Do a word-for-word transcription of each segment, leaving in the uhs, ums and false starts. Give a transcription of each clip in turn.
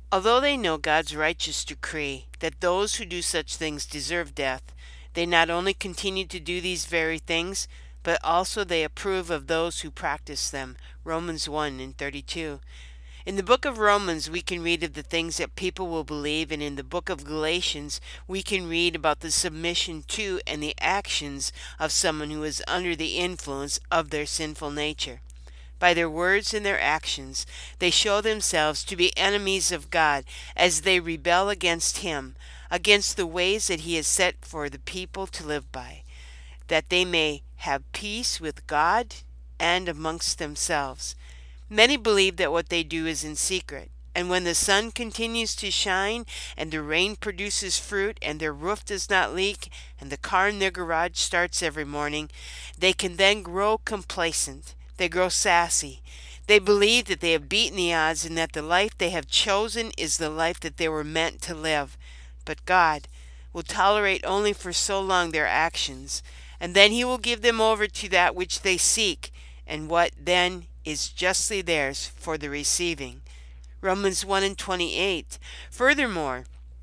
Although they know God's righteous decree that those who do such things deserve death, they not only continue to do these very things, but also they approve of those who practice them. Romans one and thirty-two. In the book of Romans, we can read of the things that people will believe, and in the book of Galatians, we can read about the submission to and the actions of someone who is under the influence of their sinful nature. By their words and their actions, they show themselves to be enemies of God as they rebel against Him, against the ways that He has set for the people to live by, that they may have peace with God and amongst themselves. Many believe that what they do is in secret, and when the sun continues to shine, and the rain produces fruit, and their roof does not leak, and the car in their garage starts every morning, they can then grow complacent. They grow sassy. They believe that they have beaten the odds and that the life they have chosen is the life that they were meant to live. But God will tolerate only for so long their actions, and then He will give them over to that which they seek, and what then is justly theirs for the receiving. Romans one and twenty-eight. Furthermore,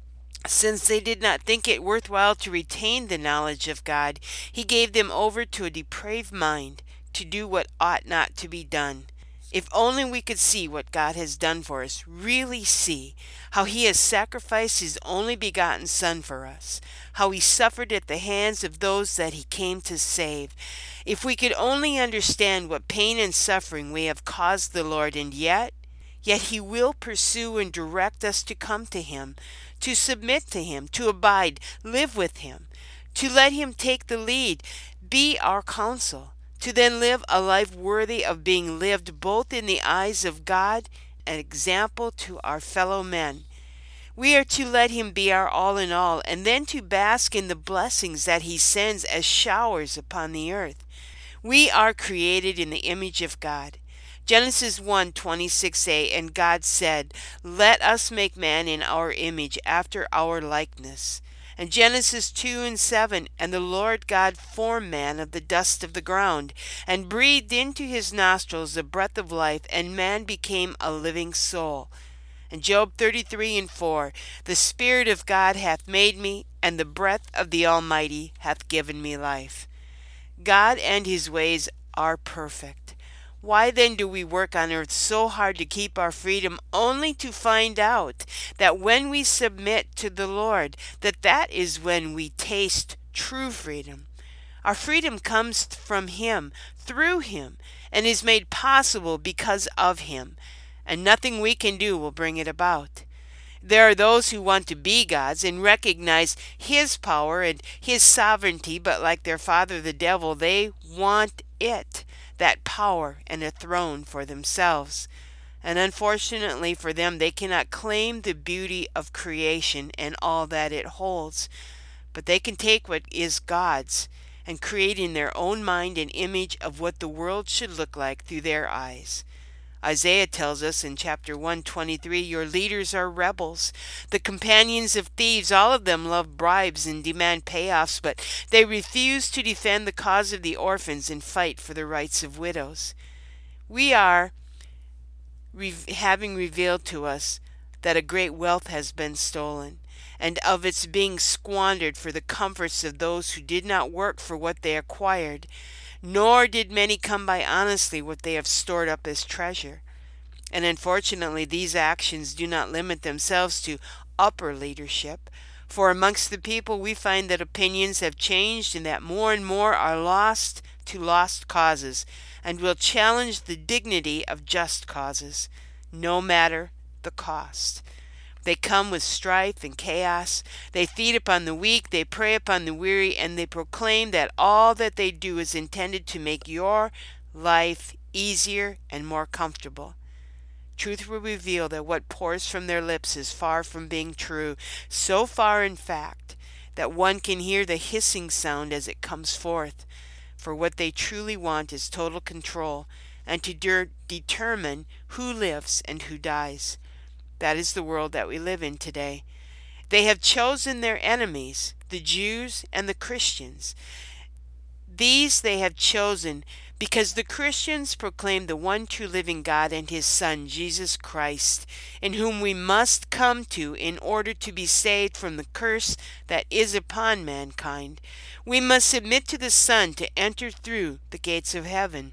since they did not think it worthwhile to retain the knowledge of God, He gave them over to a depraved mind, to do what ought not to be done. If only we could see what God has done for us, really see how He has sacrificed His only begotten Son for us, how He suffered at the hands of those that He came to save. If we could only understand what pain and suffering we have caused the Lord, and yet, yet He will pursue and direct us to come to Him, to submit to Him, to abide, live with Him, to let Him take the lead, be our counsel, to then live a life worthy of being lived both in the eyes of God and example to our fellow men. We are to let Him be our all in all, and then to bask in the blessings that He sends as showers upon the earth. We are created in the image of God. Genesis one twenty-six a, and God said, "Let us make man in our image, after our likeness." And Genesis two and seven, and the Lord God formed man of the dust of the ground, and breathed into his nostrils the breath of life, and man became a living soul. And Job thirty-three and four, the Spirit of God hath made me, and the breath of the Almighty hath given me life. God and His ways are perfect. Why then do we work on earth so hard to keep our freedom, only to find out that when we submit to the Lord, that that is when we taste true freedom? Our freedom comes from Him, through Him, and is made possible because of Him, and nothing we can do will bring it about. There are those who want to be gods and recognize His power and His sovereignty, but like their father the devil, they want it, that power and a throne for themselves. And unfortunately for them, they cannot claim the beauty of creation and all that it holds, but they can take what is God's and create in their own mind an image of what the world should look like through their eyes. Isaiah tells us in chapter one twenty-three, "Your leaders are rebels, the companions of thieves. All of them love bribes and demand payoffs, but they refuse to defend the cause of the orphans and fight for the rights of widows." We are re- having revealed to us that a great wealth has been stolen, and of its being squandered for the comforts of those who did not work for what they acquired, nor did many come by honestly what they have stored up as treasure. And unfortunately, these actions do not limit themselves to upper leadership, for amongst the people we find that opinions have changed and that more and more are lost to lost causes, and will challenge the dignity of just causes, no matter the cost. They come with strife and chaos. They feed upon the weak, they prey upon the weary, and they proclaim that all that they do is intended to make your life easier and more comfortable. Truth will reveal that what pours from their lips is far from being true, so far in fact that one can hear the hissing sound as it comes forth. For what they truly want is total control, and to de- determine who lives and who dies. That is the world that we live in today. They have chosen their enemies, the Jews and the Christians. These they have chosen because the Christians proclaim the one true living God and his Son, Jesus Christ, in whom we must come to in order to be saved from the curse that is upon mankind. We must submit to the Son to enter through the gates of heaven.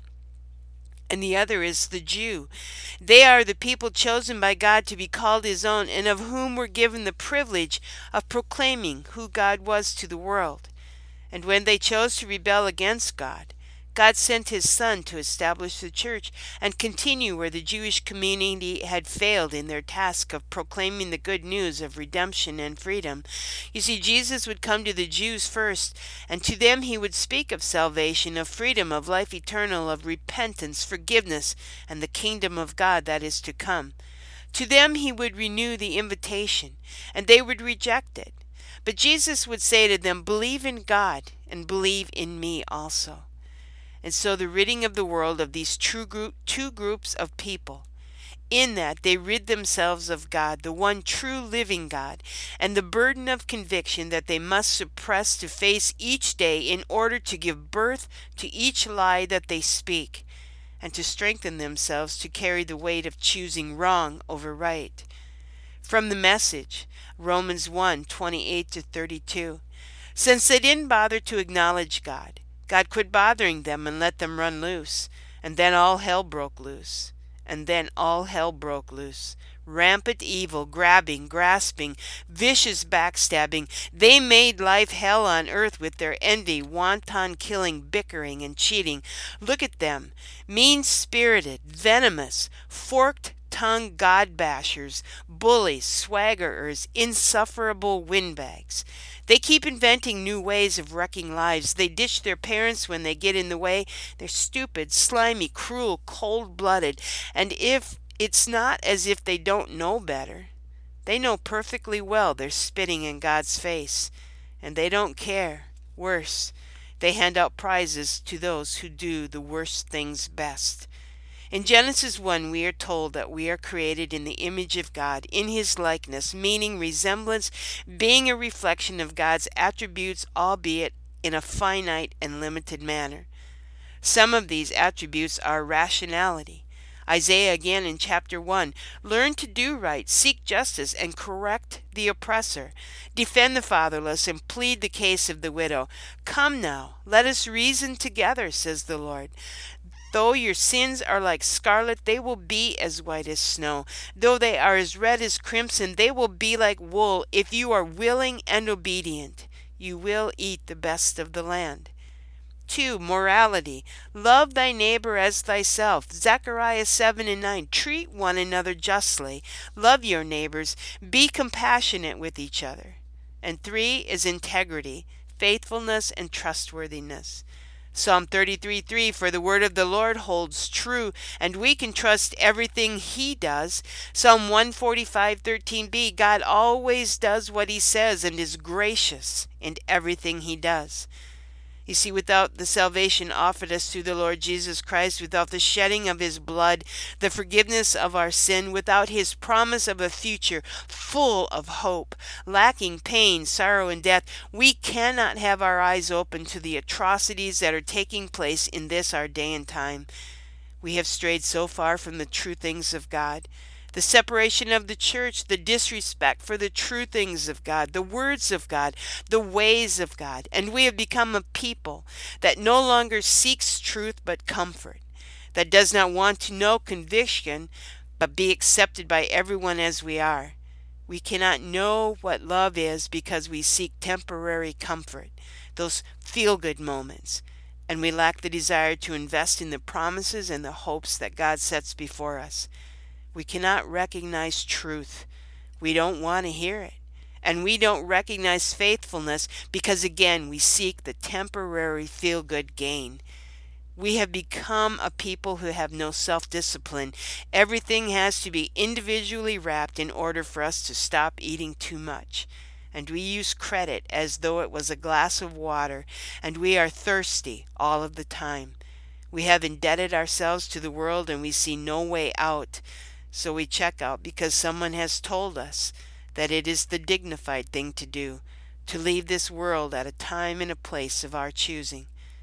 And the other is the Jew. They are the people chosen by God to be called his own, and of whom were given the privilege of proclaiming who God was to the world. And when they chose to rebel against God, God sent his Son to establish the church and continue where the Jewish community had failed in their task of proclaiming the good news of redemption and freedom. You see, Jesus would come to the Jews first, and to them he would speak of salvation, of freedom, of life eternal, of repentance, forgiveness, and the kingdom of God that is to come. To them he would renew the invitation, and they would reject it. But Jesus would say to them, "Believe in God, and believe in me also." And so the ridding of the world of these true group, two groups of people, in that they rid themselves of God, the one true living God, and the burden of conviction that they must suppress to face each day in order to give birth to each lie that they speak, and to strengthen themselves to carry the weight of choosing wrong over right. From the Message, Romans one, twenty-eight to thirty-two. Since they didn't bother to acknowledge God, God quit bothering them and let them run loose. And then all hell broke loose. And then all hell broke loose. Rampant evil, grabbing, grasping, vicious backstabbing. They made life hell on earth with their envy, wanton killing, bickering, and cheating. Look at them. Mean-spirited, venomous, forked-tongued God-bashers, bullies, swaggerers, insufferable windbags. They keep inventing new ways of wrecking lives. They ditch their parents when they get in the way. They're stupid, slimy, cruel, cold-blooded. And if it's not as if they don't know better, they know perfectly well they're spitting in God's face. And they don't care. Worse, they hand out prizes to those who do the worst things best. In Genesis one, we are told that we are created in the image of God, in his likeness, meaning resemblance, being a reflection of God's attributes, albeit in a finite and limited manner. Some of these attributes are rationality. Isaiah again in chapter one, learn to do right, seek justice, and correct the oppressor. Defend the fatherless and plead the case of the widow. Come now, let us reason together, says the Lord. Though your sins are like scarlet, they will be as white as snow. Though they are as red as crimson, they will be like wool. If you are willing and obedient, you will eat the best of the land. Two, morality. Love thy neighbor as thyself. Zechariah seven and nine. Treat one another justly. Love your neighbors. Be compassionate with each other. And three is integrity, faithfulness, and trustworthiness. Psalm thirty-three three, for the word of the Lord holds true, and we can trust everything he does. Psalm one forty-five thirteen b, God always does what he says and is gracious in everything he does. You see, without the salvation offered us through the Lord Jesus Christ, without the shedding of his blood, the forgiveness of our sin, without his promise of a future full of hope, lacking pain, sorrow, and death, we cannot have our eyes open to the atrocities that are taking place in this our day and time. We have strayed so far from the true things of God. The separation of the church, the disrespect for the true things of God, the words of God, the ways of God. And we have become a people that no longer seeks truth but comfort, that does not want to know conviction but be accepted by everyone as we are. We cannot know what love is because we seek temporary comfort, those feel-good moments, and we lack the desire to invest in the promises and the hopes that God sets before us. We cannot recognize truth. We don't want to hear it. And we don't recognize faithfulness because, again, we seek the temporary feel-good gain. We have become a people who have no self-discipline. Everything has to be individually wrapped in order for us to stop eating too much. And we use credit as though it was a glass of water, and we are thirsty all of the time. We have indebted ourselves to the world and we see no way out. So we check out because someone has told us that it is the dignified thing to do, to leave this world at a time and a place of our choosing.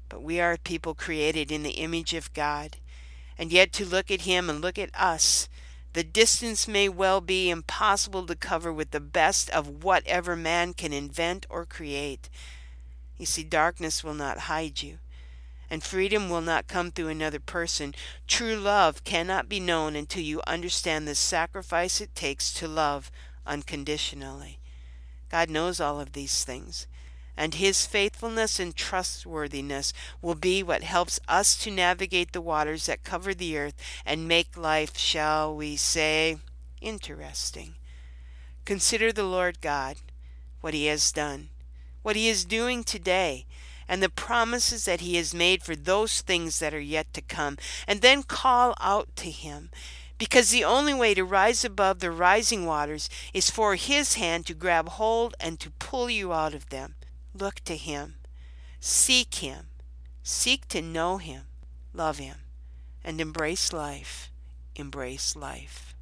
But we are a people created in the image of God. And yet to look at him and look at us, the distance may well be impossible to cover with the best of whatever man can invent or create. You see, darkness will not hide you, and freedom will not come through another person. True love cannot be known until you understand the sacrifice it takes to love unconditionally. God knows all of these things, and his faithfulness and trustworthiness will be what helps us to navigate the waters that cover the earth and make life, shall we say, interesting. Consider the Lord God, what he has done, what he is doing today, and the promises that he has made for those things that are yet to come, and then call out to him. Because the only way to rise above the rising waters is for his hand to grab hold and to pull you out of them. Look to him. Seek him. Seek to know him. Love him. And embrace life. Embrace life.